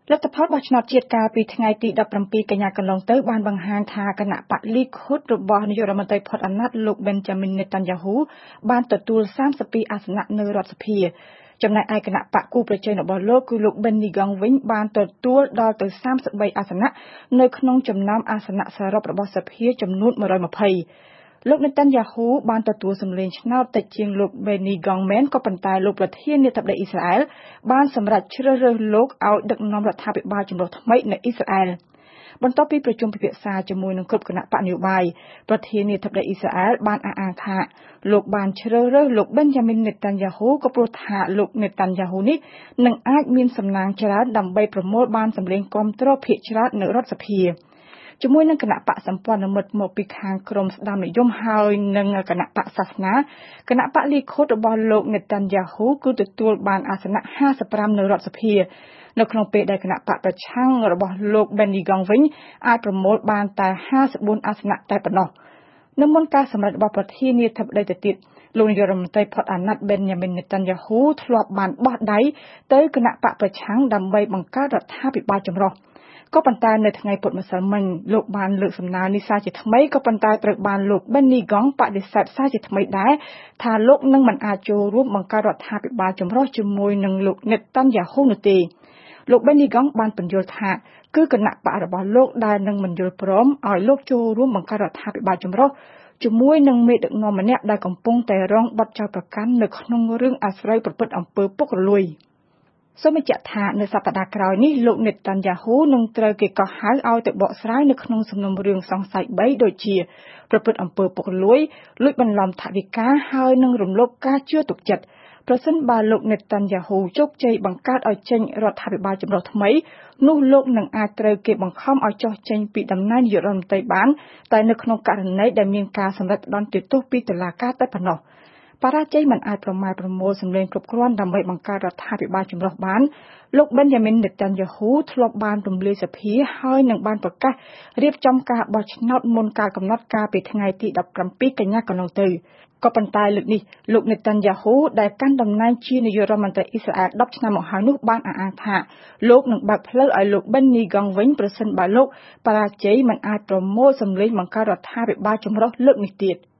លទ្ធផលបោះឆ្នោតជាតិកាលពីថ្ងៃទី17កញ្ញាកន្លងទៅបានបង្ហាញថាគណៈបកលីខូតរបស់នាយករដ្ឋមន្ត្រីផុតអាណត្តិលោក Benjamin Netanyahu បានទទួល32អាសនៈនៅរដ្ឋសភាចំណែកឯគណៈបកគូប្រជែងរបស់លោកគឺលោក Benny Gantz វិញបានទទួលដល់ទៅ33អាសនៈនៅក្នុងចំណោមអាសនៈសរុបរបស់សភាចំនួន120លោក Netanyahu បានទទួលសម្លេងឆ្នោតតិចជាងលោក Benny Gantz មែនក៏ប៉ុន្តែលោកប្រធានាធិបតីអ៊ីស្រាអែលបានសម្រេចជ្រើសរើសលោកឲ្យដឹកនាំរដ្ឋាភិបាលចម្រុះថ្មីនៅអ៊ីស្រាអែលបន្ទាប់ពីប្រជុំពិភាក្សាជាមួយនឹងគ្រប់គណៈបកនយោបាយប្រធានាធិបតីអ៊ីស្រាអែលបានអះអាងថាលោកបានជ្រើសរើសលោក Benjamin Netanyahu ក៏ព្រោះថាលោក Netanyahu នេះនឹងអាចមានសំណាងច្រើនដើម្បីប្រមូលបានសម្លេងគាំទ្រភាគច្រើននៅរដ្ឋសភាជាមួយនឹងគណៈបកសម្ព័ន្ធមិត្តមកពីខាងក្រមស្ដាមនិយមហើយនិងគណៈបកសាសនាគណៈបកលីខូតរបស់លោក Netanyahu គឺទទួលបានអាសនៈ55នៅរដ្ឋសភានៅក្នុងពេលដែលគណៈបកប្រឆាំងរបស់លោក Benny Gantz វិញអាចប្រមូលបានតែ54អាសនៈតែប៉ុណ្ណោះនៅមុនការសម្រេចរបស់ប្រធានាធិបតីទៅទៀតលោកនាយករដ្ឋមន្ត្រីផុតអាណត្តិ Benjamin Netanyahu ធ្លាប់បានបោះដៃទៅគណៈបកប្រឆាំងដើម្បីបង្កើតរដ្ឋាភិបាលចម្រុះក៏ប៉ុន្តែនៅថ្ងៃពុធម្សិលមិញលោកបានលើកសំណើនេះសារជាថ្មីក៏ប៉ុន្តែត្រូវបានលោក Benny Gantz បដិសេធសារជាថ្មីដែរថាលោកនឹងមិនអាចចូលរួមបង្កើតរដ្ឋាភិបាលចម្រុះជាមួយនឹងលោក Netanyahu នោះទេលោក Benny Gantz បានពន្យល់ថាគឺគណៈបករបស់លោកដែលនឹងមិនយល់ព្រមឲ្យលោកចូលរួមបង្កើតរដ្ឋាភិបាលចម្រុះជាមួយនឹងមេដឹកនាំម្នាក់ដែលកំពុងតែរងបទចោទប្រកាន់នៅក្នុងរឿងអាស្រូវប្រព្រឹត្តអំពើពុករលួយសូមបញ្ជាក់ថានៅសប្តាហ៍ក្រោយនេះលោក Netanyahu នឹងត្រូវគេកោះហៅឲ្យទៅបកស្រាយនៅក្នុងសំណុំរឿងសង្ស័យ3ដូចជាប្រព្រឹត្តអំពើពុករលួយលួចបន្លំថវិកាហើយនឹងរំលោភការជឿទុកចិត្តប្រសិនបើលោក Netanyahu ជោគជ័យបង្កើតឲ្យចេញរដ្ឋាភិបាលចម្រុះថ្មីនោះលោកនឹងអាចត្រូវគេបង្ខំឲ្យចុះចេញពីតំណែងនាយករដ្ឋមន្ត្រីបានតែនៅក្នុងករណីដែលមានការសម្រេចផ្តន្ទាទោសពីតុលាការតែប៉ុណ្ណោះបរាជ័យមិនអាចប្រមូលសម្លេងគ្រប់គ្រាន់ដើម្បីបង្កើតរដ្ឋាភិបាលចម្រុះបានលោក Benjamin Netanyahu ធ្លាប់បានរំលាយសភាហើយនឹងបានប្រកាសរៀបចំការបោះឆ្នោតមុនកាលកំណត់កាលពីថ្ងៃទី17កញ្ញាកន្លងទៅក៏ប៉ុន្តែលើកនេះលោក Netanyahu ដែលកាន់តំណែងជានាយករដ្ឋមន្ត្រីអ៊ីស្រាអែល10ឆ្នាំមកហើយនោះបានអះអាងថាលោកនឹងបើកផ្លូវឲ្យលោក Benny Gantz វិញប្រសិនបើលោកបរាជ័យមិនអាចប្រមូលសម្លេងបង្កើតរដ្ឋាភិបាលចម្រុះលើកនេះទៀត